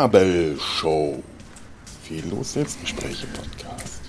Nabelshow. Fehllos Selbstgespräche Podcast.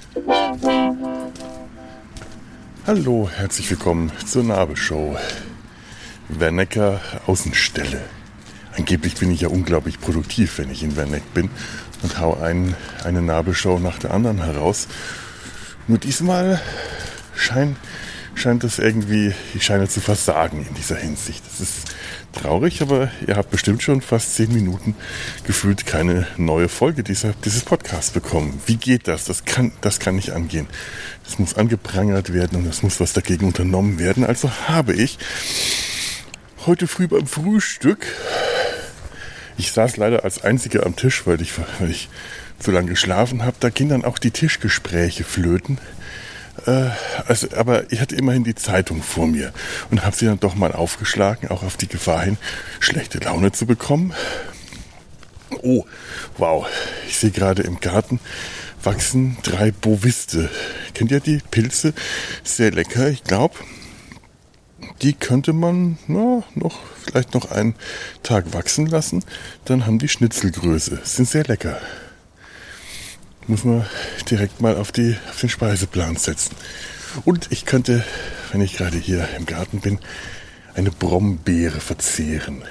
Hallo, herzlich willkommen zur Nabelshow. Wernecker Außenstelle. Angeblich bin ich ja unglaublich produktiv, wenn ich in Werneck bin und hau eine Nabelshow nach der anderen heraus. Nur diesmal scheint es irgendwie, ich scheine zu versagen in dieser Hinsicht. Das ist traurig, aber ihr habt bestimmt schon fast 10 Minuten gefühlt keine neue Folge dieses Podcasts bekommen. Wie geht das? Das kann nicht angehen. Das muss angeprangert werden und es muss was dagegen unternommen werden. Also habe ich heute früh beim Frühstück, ich saß leider als Einziger am Tisch, weil ich zu lange geschlafen habe, da gingen dann auch die Tischgespräche flöten. Aber ich hatte immerhin die Zeitung vor mir und habe sie dann doch mal aufgeschlagen, auch auf die Gefahr hin, schlechte Laune zu bekommen. Oh, wow, ich sehe gerade im Garten wachsen 3 Boviste. Kennt ihr die Pilze? Sehr lecker, ich glaube. Die könnte man vielleicht noch einen Tag wachsen lassen. Dann haben die Schnitzelgröße. Sind sehr lecker. Muss man direkt mal auf den Speiseplan setzen. Und ich könnte, wenn ich gerade hier im Garten bin, eine Brombeere verzehren.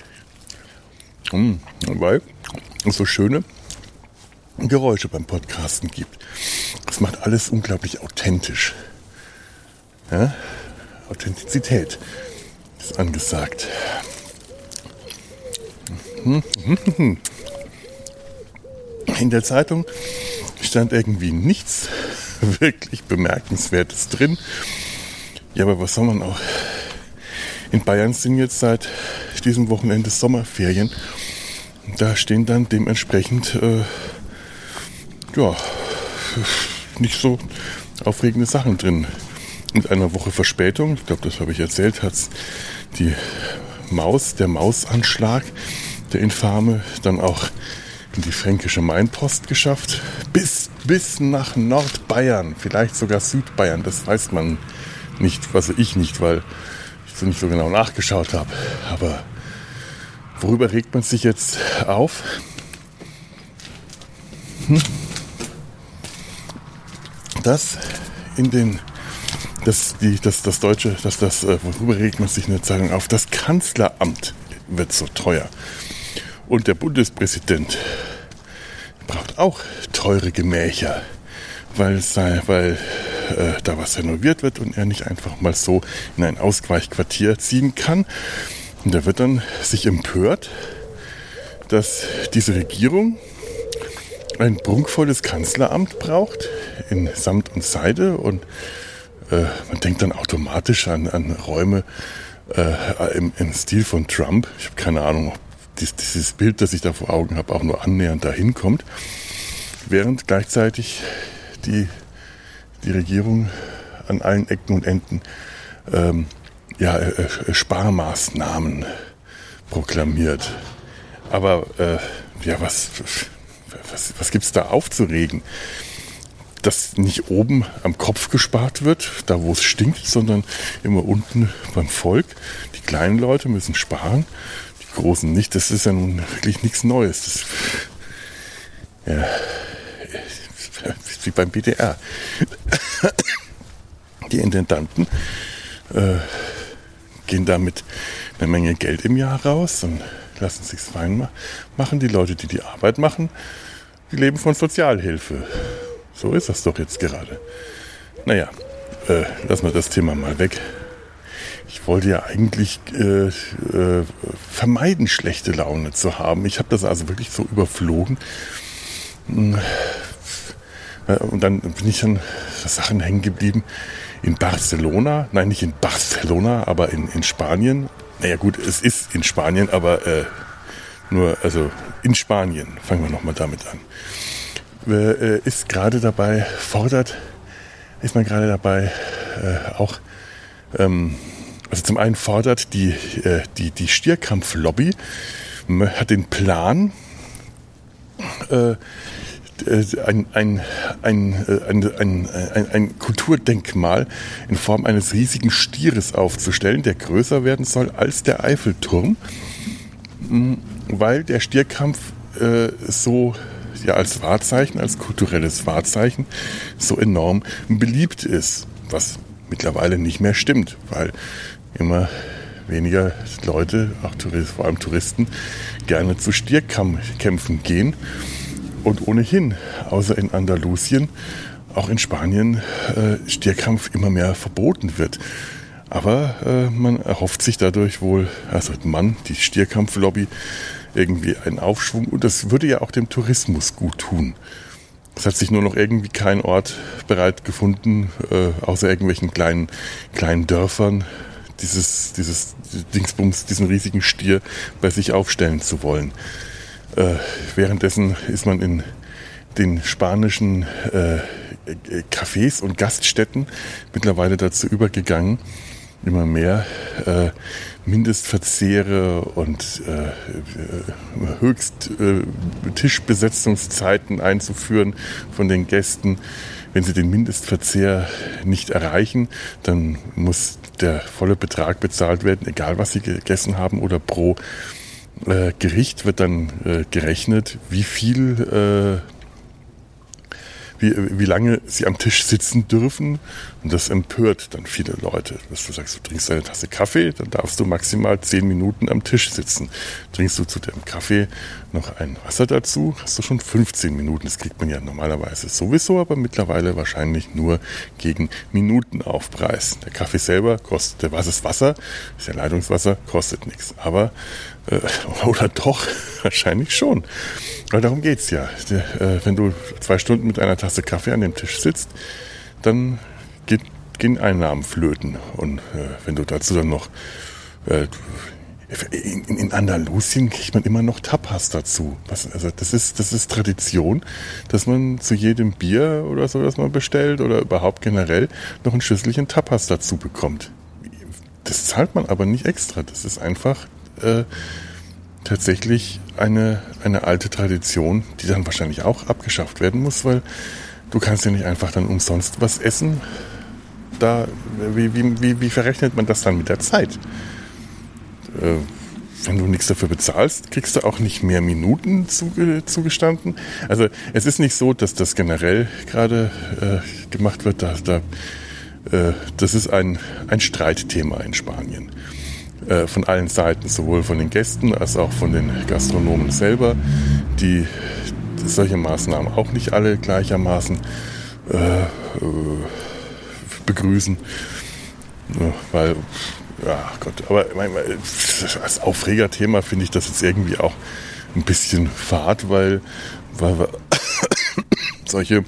Weil es so schöne Geräusche beim Podcasten gibt. Das macht alles unglaublich authentisch. Ja? Authentizität ist angesagt. In der Zeitung stand irgendwie nichts wirklich Bemerkenswertes drin. Ja, aber was soll man auch? In Bayern sind jetzt seit diesem Wochenende Sommerferien. Da stehen dann dementsprechend nicht so aufregende Sachen drin. Mit einer Woche Verspätung, ich glaube, das habe ich erzählt, hat der Mausanschlag, der Infame, dann auch in die fränkische Mainpost geschafft. Bis nach Nordbayern, vielleicht sogar Südbayern, das weiß man nicht, also ich nicht, weil ich so nicht so genau nachgeschaut habe. Aber worüber regt man sich jetzt auf? Worüber regt man sich in der Zeitung auf? Das Kanzleramt wird so teuer. Und der Bundespräsident braucht auch teure Gemächer, weil da was renoviert wird und er nicht einfach mal so in ein Ausweichquartier ziehen kann. Und da wird dann sich empört, dass diese Regierung ein prunkvolles Kanzleramt braucht in Samt und Seide und man denkt dann automatisch an Räume im Stil von Trump. Ich habe keine Ahnung, ob dieses Bild, das ich da vor Augen habe, auch nur annähernd dahin kommt. Während gleichzeitig die Regierung an allen Ecken und Enden Sparmaßnahmen proklamiert. Aber was gibt's da aufzuregen? Dass nicht oben am Kopf gespart wird, da wo es stinkt, sondern immer unten beim Volk. Die kleinen Leute müssen sparen, die Großen nicht. Das ist ja nun wirklich nichts Neues. Das ist wie beim BDR. Die Intendanten gehen da mit einer Menge Geld im Jahr raus und lassen sich's fein machen. Die Leute, die die Arbeit machen, die leben von Sozialhilfe. So ist das doch jetzt gerade. Naja, lassen wir das Thema mal weg. Ich wollte ja eigentlich vermeiden, schlechte Laune zu haben. Ich habe das also wirklich so überflogen. Und dann bin ich an Sachen hängen geblieben. In Barcelona, nein, nicht in Barcelona, aber in Spanien. Naja gut, es ist in Spanien, aber in Spanien. Fangen wir nochmal damit an. Ist man gerade dabei, zum einen fordert die Stierkampflobby, hat den Plan, ein Kulturdenkmal in Form eines riesigen Stieres aufzustellen, der größer werden soll als der Eiffelturm, weil der Stierkampf so ja als Wahrzeichen, als kulturelles Wahrzeichen so enorm beliebt ist, was mittlerweile nicht mehr stimmt, weil immer weniger Leute, auch vor allem Touristen, gerne zu Stierkämpfen gehen und ohnehin, außer in Andalusien, auch in Spanien Stierkampf immer mehr verboten wird. Aber man erhofft sich dadurch wohl, also die Stierkampflobby, irgendwie einen Aufschwung. Und das würde ja auch dem Tourismus gut tun. Es hat sich nur noch irgendwie kein Ort bereit gefunden, außer irgendwelchen kleinen Dörfern, dieses Dingsbums, diesen riesigen Stier bei sich aufstellen zu wollen. Währenddessen ist man in den spanischen Cafés und Gaststätten mittlerweile dazu übergegangen, immer mehr Mindestverzehre und Tischbesetzungszeiten einzuführen von den Gästen. Wenn sie den Mindestverzehr nicht erreichen, dann muss der volle Betrag bezahlt werden, egal was sie gegessen haben, oder pro Gericht wird dann gerechnet, wie lange sie am Tisch sitzen dürfen, und das empört dann viele Leute. Dass du sagst, du trinkst eine Tasse Kaffee, dann darfst du maximal 10 Minuten am Tisch sitzen. Trinkst du zu dem Kaffee noch ein Wasser dazu, hast du schon 15 Minuten. Das kriegt man ja normalerweise sowieso, aber mittlerweile wahrscheinlich nur gegen Minutenaufpreis. Der Kaffee selber kostet, das Wasser, ist ja Leitungswasser, kostet nichts. Aber, oder doch, wahrscheinlich schon. Weil darum geht's ja. Wenn du 2 Stunden mit einer Tasse Kaffee an dem Tisch sitzt, dann gehen Einnahmen flöten. Und wenn du dazu dann noch in Andalusien kriegt man immer noch Tapas dazu. Also das ist Tradition, dass man zu jedem Bier oder so, das man bestellt, oder überhaupt generell noch ein Schüsselchen Tapas dazu bekommt. Das zahlt man aber nicht extra. Das ist einfach tatsächlich eine alte Tradition, die dann wahrscheinlich auch abgeschafft werden muss, weil du kannst ja nicht einfach dann umsonst was essen. Wie verrechnet man das dann mit der Zeit? Wenn du nichts dafür bezahlst, kriegst du auch nicht mehr Minuten zugestanden. Also es ist nicht so, dass das generell gerade gemacht wird. Das ist ein Streitthema in Spanien. Von allen Seiten, sowohl von den Gästen als auch von den Gastronomen selber, die solche Maßnahmen auch nicht alle gleichermaßen begrüßen. Weil, ja Gott, aber als Aufregerthema finde ich das jetzt irgendwie auch ein bisschen fad, weil wir solche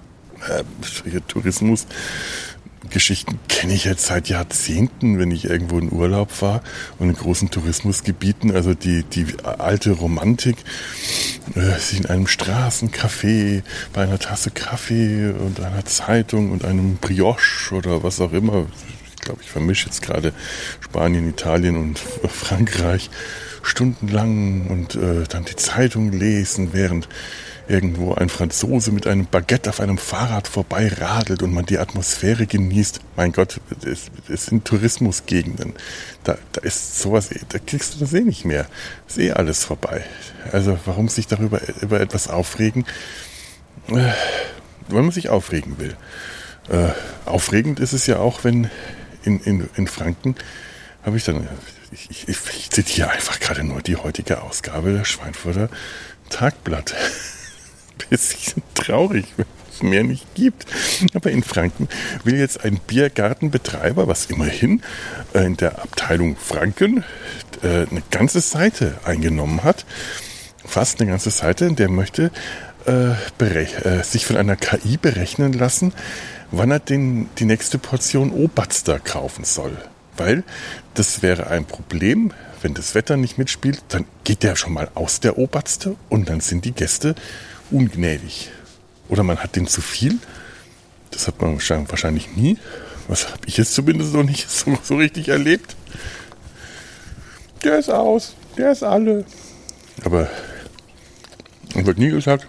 Tourismusgeschichten kenne ich jetzt seit Jahrzehnten, wenn ich irgendwo in Urlaub war und in großen Tourismusgebieten, also die alte Romantik, sich in einem Straßencafé bei einer Tasse Kaffee und einer Zeitung und einem Brioche oder was auch immer, ich glaube, ich vermische jetzt gerade Spanien, Italien und Frankreich, stundenlang und dann die Zeitung lesen, während irgendwo ein Franzose mit einem Baguette auf einem Fahrrad vorbei radelt und man die Atmosphäre genießt. Mein Gott, es sind Tourismusgegenden. Da ist sowas, da kriegst du das nicht mehr. Ist alles vorbei. Also warum sich darüber über etwas aufregen? Weil man sich aufregen will. Aufregend ist es ja auch, wenn in Franken habe ich dann, ich zitiere einfach gerade nur die heutige Ausgabe der Schweinfurter Tagblatt. Bisschen traurig, wenn es mehr nicht gibt. Aber in Franken will jetzt ein Biergartenbetreiber, was immerhin in der Abteilung Franken eine ganze Seite eingenommen hat, fast eine ganze Seite, der möchte sich von einer KI berechnen lassen, wann er die nächste Portion Obatster kaufen soll. Weil das wäre ein Problem, wenn das Wetter nicht mitspielt, dann geht der schon mal aus der Obatster und dann sind die Gäste ungnädig. Oder man hat den zu viel. Das hat man wahrscheinlich nie. Was habe ich jetzt zumindest noch nicht so richtig erlebt. Der ist aus, der ist alle. Aber dann wird nie gesagt,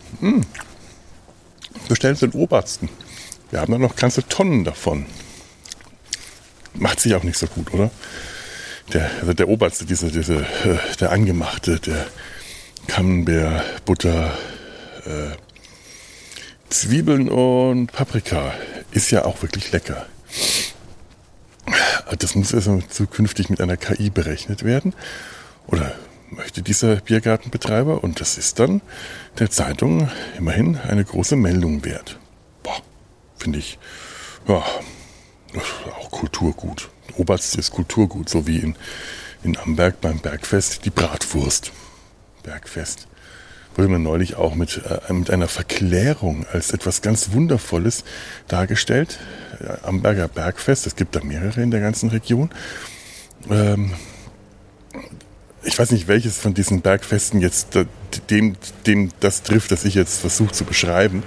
bestellen Sie den Obersten. Wir haben da noch ganze Tonnen davon. Macht sich auch nicht so gut, oder? Der Oberste, der Angemachte, der Camembert, Butter, Zwiebeln und Paprika. Ist ja auch wirklich lecker. Das muss also zukünftig mit einer KI berechnet werden. Oder möchte dieser Biergartenbetreiber. Und das ist dann der Zeitung immerhin eine große Meldung wert. Boah, finde ich, ja, auch Kulturgut. Oberst ist Kulturgut, so wie in Amberg beim Bergfest die Bratwurst. Bergfest wurde mir neulich auch mit einer Verklärung als etwas ganz Wundervolles dargestellt. Amberger Bergfest, es gibt da mehrere in der ganzen Region. Ich weiß nicht, welches von diesen Bergfesten jetzt dem das trifft, das ich jetzt versuche zu beschreiben.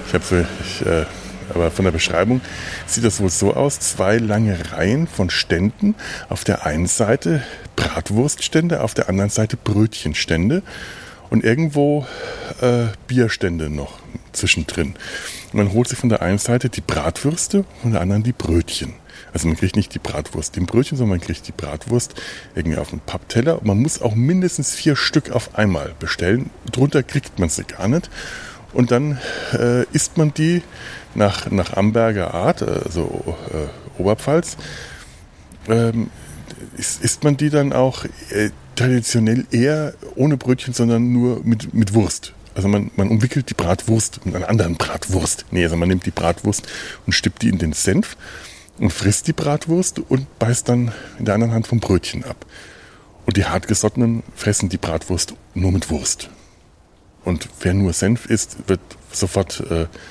Aber von der Beschreibung sieht das wohl so aus: 2 lange Reihen von Ständen. Auf der einen Seite Bratwurststände, auf der anderen Seite Brötchenstände und irgendwo Bierstände noch zwischendrin. Und man holt sich von der einen Seite die Bratwürste, von der anderen die Brötchen. Also man kriegt nicht die Bratwurst im Brötchen, sondern man kriegt die Bratwurst irgendwie auf einem Pappteller. Und man muss auch mindestens 4 Stück auf einmal bestellen. Drunter kriegt man sie gar nicht. Und dann isst man die nach Amberger Art, also Oberpfalz, isst man die dann auch traditionell eher ohne Brötchen, sondern nur mit Wurst. Also man umwickelt die Bratwurst mit einer anderen Bratwurst. Also man nimmt die Bratwurst und stippt die in den Senf und frisst die Bratwurst und beißt dann in der anderen Hand vom Brötchen ab. Und die Hartgesottenen fressen die Bratwurst nur mit Wurst. Und wer nur Senf isst, wird sofort,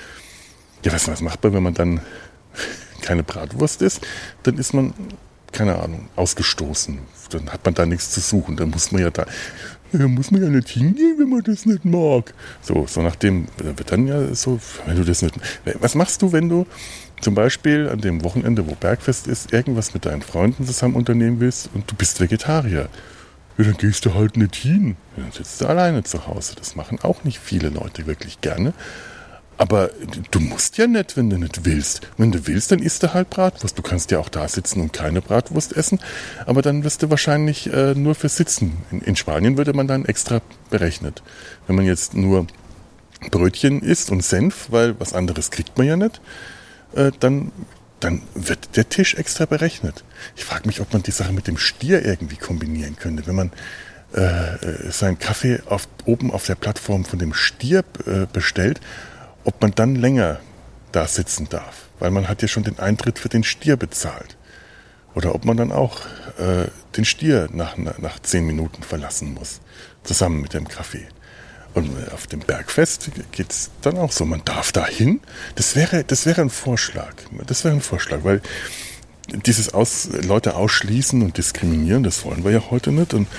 was macht man, wenn man dann keine Bratwurst isst? Dann ist man, keine Ahnung, ausgestoßen. Dann hat man da nichts zu suchen. Dann muss man ja nicht hingehen, wenn man das nicht mag. So nachdem, wird dann ja so, wenn du das nicht, was machst du, wenn du zum Beispiel an dem Wochenende, wo Bergfest ist, irgendwas mit deinen Freunden zusammen unternehmen willst und du bist Vegetarier? Ja, dann gehst du halt nicht hin. Dann sitzt du alleine zu Hause. Das machen auch nicht viele Leute wirklich gerne. Aber du musst ja nicht, wenn du nicht willst. Wenn du willst, dann isst du halt Bratwurst. Du kannst ja auch da sitzen und keine Bratwurst essen. Aber dann wirst du wahrscheinlich nur für Sitzen. In Spanien würde man dann extra berechnet. Wenn man jetzt nur Brötchen isst und Senf, weil was anderes kriegt man ja nicht, dann wird der Tisch extra berechnet. Ich frage mich, ob man die Sache mit dem Stier irgendwie kombinieren könnte. Wenn man seinen Kaffee oben auf der Plattform von dem Stier bestellt, ob man dann länger da sitzen darf. Weil man hat ja schon den Eintritt für den Stier bezahlt. Oder ob man dann auch den Stier nach 10 Minuten verlassen muss. Zusammen mit dem Kaffee. Und auf dem Bergfest geht es dann auch so. Man darf da hin. Das wäre ein Vorschlag. Das wäre ein Vorschlag, weil dieses Leute ausschließen und diskriminieren, das wollen wir ja heute nicht. Und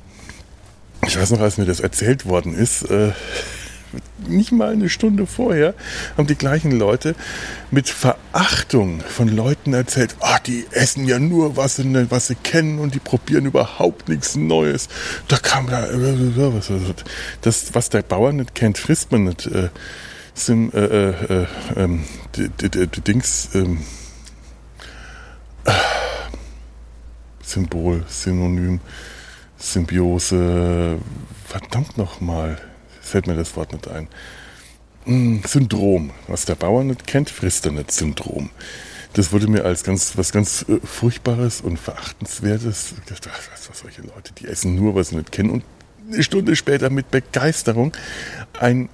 ich weiß noch, als mir das erzählt worden ist, nicht mal eine Stunde vorher, haben die gleichen Leute mit Verachtung von Leuten erzählt, die essen ja nur, was sie kennen und die probieren überhaupt nichts Neues. Da kam das, was der Bauer nicht kennt, frisst man nicht. Symbol, Synonym, Symbiose, verdammt nochmal. Fällt mir das Wort nicht ein. Syndrom. Was der Bauer nicht kennt, frisst er nicht. Syndrom. Das wurde mir als was ganz Furchtbares und Verachtenswertes. Ich dachte, was solche Leute, die essen nur, was sie nicht kennen. Und eine Stunde später mit Begeisterung ein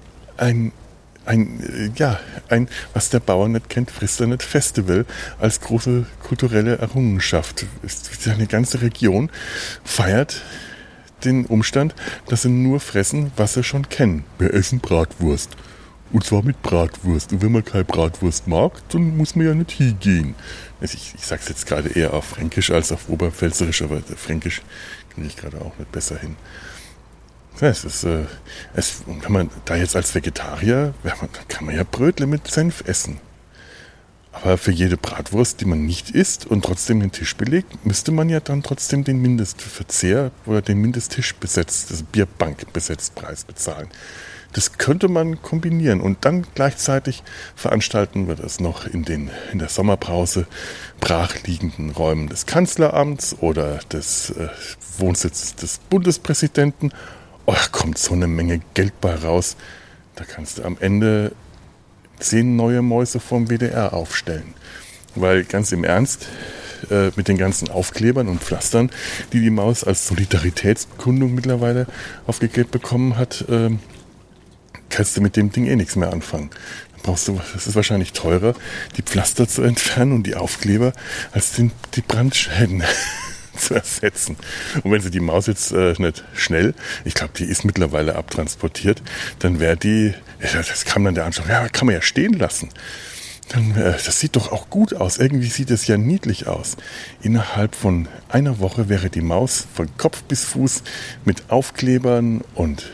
was der Bauer nicht kennt, frisst er nicht Festival als große kulturelle Errungenschaft. Eine ganze Region feiert den Umstand, dass sie nur fressen, was sie schon kennen. Wir essen Bratwurst. Und zwar mit Bratwurst. Und wenn man keine Bratwurst mag, dann muss man ja nicht hingehen. Also ich sage es jetzt gerade eher auf Fränkisch als auf Oberpfälzerisch, aber Fränkisch kriege ich gerade auch nicht besser hin. Das ist, wenn man da jetzt als Vegetarier, kann man ja Brötle mit Senf essen. Aber für jede Bratwurst, die man nicht isst und trotzdem den Tisch belegt, müsste man ja dann trotzdem den Mindestverzehr oder den Mindesttischbesetz, das Bierbankbesetzpreis bezahlen. Das könnte man kombinieren und dann gleichzeitig veranstalten wir das noch in der Sommerpause brachliegenden Räumen des Kanzleramts oder des Wohnsitzes des Bundespräsidenten. kommt so eine Menge Geld bei raus. Da kannst du am Ende 10 neue Mäuse vom WDR aufstellen. Weil ganz im Ernst, mit den ganzen Aufklebern und Pflastern, die Maus als Solidaritätsbekundung mittlerweile aufgeklebt bekommen hat, kannst du mit dem Ding nichts mehr anfangen. Dann brauchst du, das ist wahrscheinlich teurer, die Pflaster zu entfernen und die Aufkleber, als die Brandschäden zu ersetzen. Und wenn sie die Maus jetzt nicht schnell, ich glaube, die ist mittlerweile abtransportiert, dann wäre die, das kam dann der Anschluss, ja, kann man ja stehen lassen. Dann, das sieht doch auch gut aus. Irgendwie sieht es ja niedlich aus. Innerhalb von einer Woche wäre die Maus von Kopf bis Fuß mit Aufklebern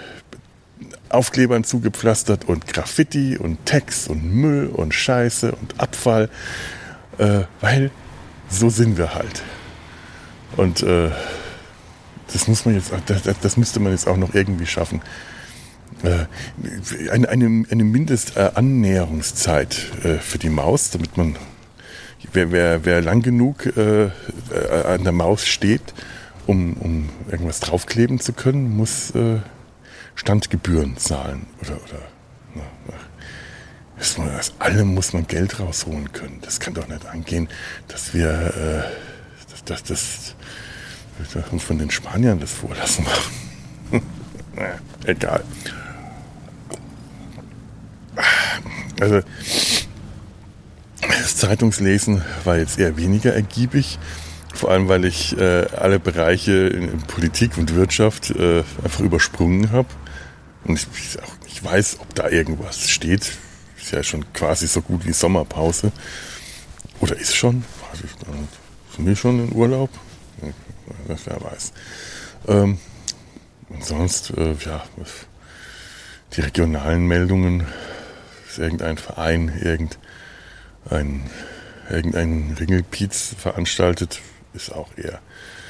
zugepflastert und Graffiti und Text und Müll und Scheiße und Abfall, weil so sind wir halt. Und das müsste man jetzt auch noch irgendwie schaffen. Eine Mindestannäherungszeit für die Maus, damit man, wer lang genug an der Maus steht, um irgendwas draufkleben zu können, muss Standgebühren zahlen. Aus allem muss man Geld rausholen können. Das kann doch nicht angehen, dass wir uns von den Spaniern das vorlassen machen. Naja, egal. Also das Zeitungslesen war jetzt eher weniger ergiebig, vor allem weil ich alle Bereiche in Politik und Wirtschaft einfach übersprungen habe und ich auch nicht weiß, ob da irgendwas steht. Ist ja schon quasi so gut wie Sommerpause. Oder ist schon? Weiß ich gar nicht. Sind wir schon in Urlaub? Wer weiß. Und sonst, die regionalen Meldungen, ist irgendein Verein, irgendein Ringelpiez veranstaltet, ist auch eher,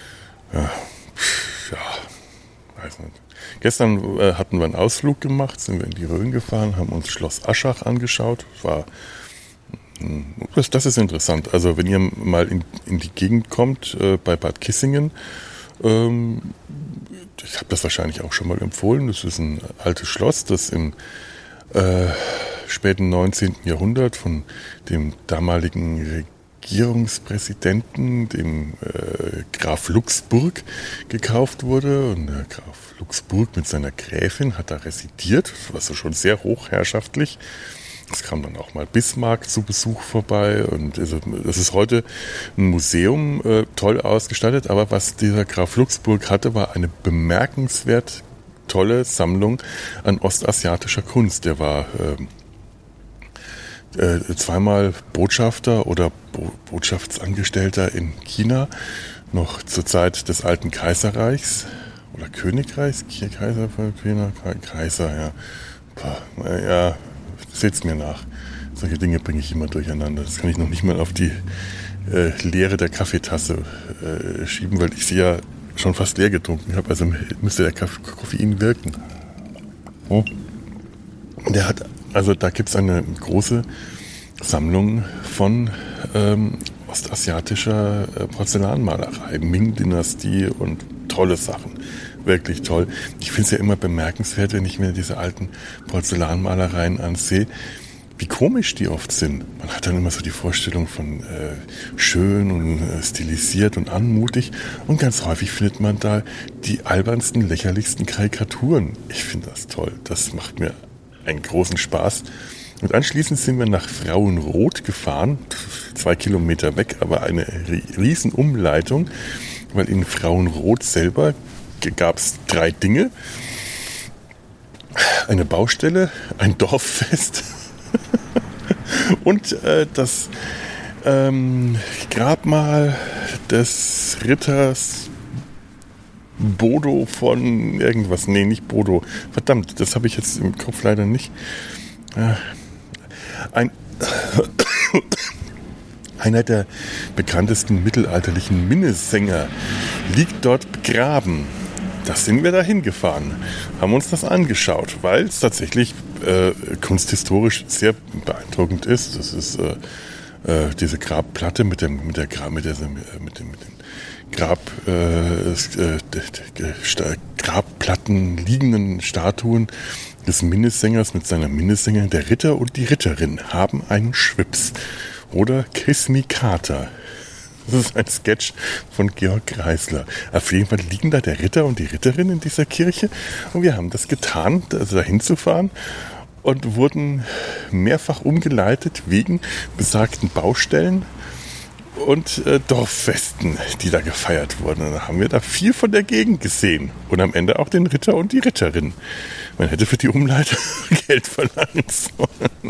weiß nicht. Gestern hatten wir einen Ausflug gemacht, sind wir in die Rhön gefahren, haben uns Schloss Aschach angeschaut. Das ist interessant. Also wenn ihr mal in die Gegend kommt, bei Bad Kissingen, ich habe das wahrscheinlich auch schon mal empfohlen, das ist ein altes Schloss, das im späten 19. Jahrhundert von dem damaligen Regierungspräsidenten, dem Graf Luxburg, gekauft wurde. Und der Graf Luxburg mit seiner Gräfin hat da residiert. Das war so schon sehr hochherrschaftlich. Es kam dann auch mal Bismarck zu Besuch vorbei. Und also, das ist heute ein Museum, toll ausgestattet. Aber was dieser Graf Luxburg hatte, war eine bemerkenswert tolle Sammlung an ostasiatischer Kunst. Der war zweimal Botschafter oder Botschaftsangestellter in China, noch zur Zeit des alten Kaiserreichs oder Königreichs, Kaiser, ja. Ja, seht's mir nach. Solche Dinge bringe ich immer durcheinander. Das kann ich noch nicht mal auf die Leere der Kaffeetasse schieben, weil ich sie ja schon fast leer getrunken habe. Also müsste der Koffein wirken. Oh. Der hat, also da gibt es eine große Sammlung von ostasiatischer Porzellanmalerei, Ming-Dynastie und tolle Sachen. Wirklich toll. Ich finde es ja immer bemerkenswert, wenn ich mir diese alten Porzellanmalereien ansehe, wie komisch die oft sind. Man hat dann immer so die Vorstellung von schön und stilisiert und anmutig und ganz häufig findet man da die albernsten, lächerlichsten Karikaturen. Ich finde das toll. Das macht mir einen großen Spaß. Und anschließend sind wir nach Frauenroth gefahren, 2 Kilometer weg, aber eine riesen Umleitung, weil in Frauenroth selber gab es 3 Dinge. Eine Baustelle, ein Dorffest und das Grabmal des Ritters Bodo von irgendwas. Nee, nicht Bodo. Verdammt, das habe ich jetzt im Kopf leider nicht. Einer der bekanntesten mittelalterlichen Minnesänger liegt dort begraben. Da sind wir da hingefahren, haben uns das angeschaut, weil es tatsächlich kunsthistorisch sehr beeindruckend ist. Das ist diese Grabplatte mit den Grabplatten liegenden Statuen des Minnesängers mit seiner Minnesängerin. Der Ritter und die Ritterin haben einen Schwips. Oder Kiss Me Carter. Das ist ein Sketch von Georg Kreisler. Auf jeden Fall liegen da der Ritter und die Ritterin in dieser Kirche. Und wir haben das getan, also dahin zu fahren. Und wurden mehrfach umgeleitet wegen besagten Baustellen und Dorffesten, die da gefeiert wurden. Und dann haben wir da viel von der Gegend gesehen. Und am Ende auch den Ritter und die Ritterin. Man hätte für die Umleitung Geld verlangen sollen.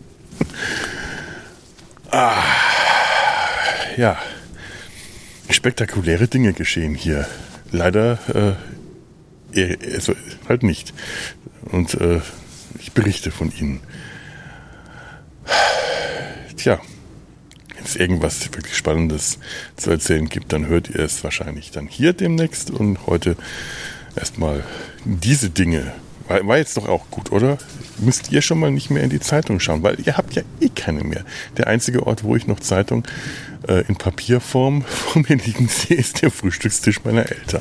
Ja, spektakuläre Dinge geschehen hier. Leider also halt nicht. Und ich berichte von ihnen. Tja, wenn es irgendwas wirklich Spannendes zu erzählen gibt, dann hört ihr es wahrscheinlich dann hier demnächst. Und heute erstmal diese Dinge. War jetzt doch auch gut, oder? Müsst ihr schon mal nicht mehr in die Zeitung schauen, weil ihr habt ja eh keine mehr. Der einzige Ort, wo ich noch Zeitung in Papierform vor mir liegen sehe, ist der Frühstückstisch meiner Eltern.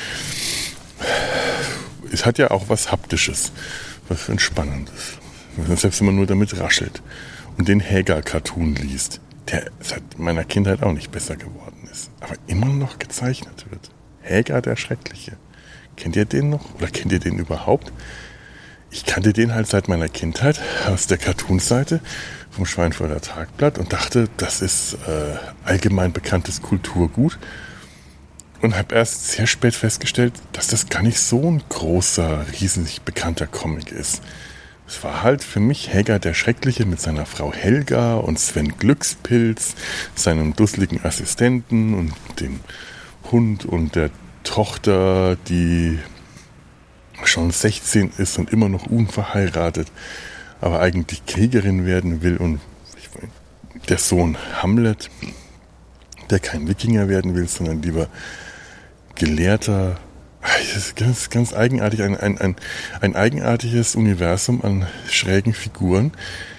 Es hat ja auch was Haptisches, was Entspannendes. Selbst wenn man nur damit raschelt und den Hagar-Cartoon liest, der seit meiner Kindheit auch nicht besser geworden ist, aber immer noch gezeichnet wird. Hagar der Schreckliche. Kennt ihr den noch? Oder kennt ihr den überhaupt? Ich kannte den halt seit meiner Kindheit aus der Cartoon-Seite vom Schweinfurter Tagblatt und dachte, das ist allgemein bekanntes Kulturgut. Und habe erst sehr spät festgestellt, dass das gar nicht so ein großer, riesig bekannter Comic ist. Es war halt für mich Hagar der Schreckliche mit seiner Frau Helga und Sven Glückspilz, seinem dusseligen Assistenten und dem Hund und der Tochter, die schon 16 ist und immer noch unverheiratet, aber eigentlich Kriegerin werden will, und der Sohn Hamlet, der kein Wikinger werden will, sondern lieber Gelehrter. Das ist ganz, ganz eigenartig, ein eigenartiges Universum an schrägen Figuren.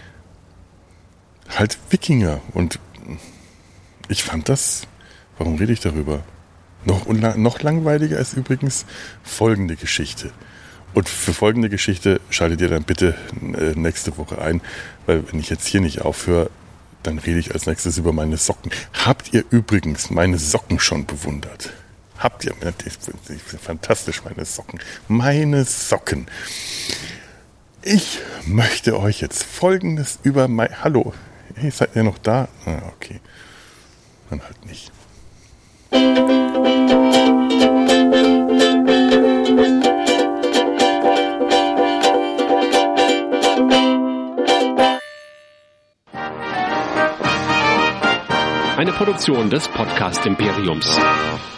Halt Wikinger. Und ich fand das, warum rede ich darüber? Noch langweiliger ist übrigens folgende Geschichte. Und für folgende Geschichte schaltet ihr dann bitte nächste Woche ein, weil wenn ich jetzt hier nicht aufhöre, dann rede ich als nächstes über meine Socken. Habt ihr übrigens meine Socken schon bewundert? Habt ihr? Das sind fantastisch, meine Socken. Meine Socken. Ich möchte euch jetzt Folgendes über mein... Hallo, hey, seid ihr noch da? Ah, okay. Dann halt nicht. Eine Produktion des Podcast Imperiums.